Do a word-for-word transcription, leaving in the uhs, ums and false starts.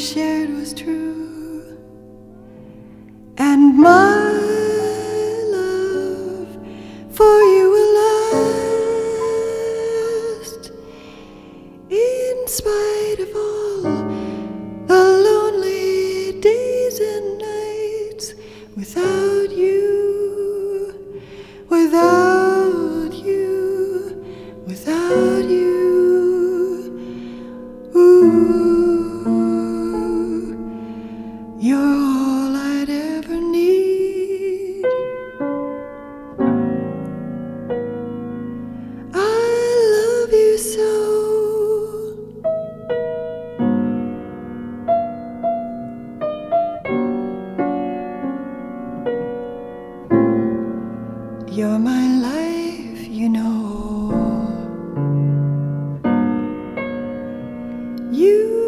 shared was true, and my love for you will last, in spite of all the lonely days and nights without you, without you, without you. Ooh, you're all I'd ever need. I love you so. You're my life, you know. You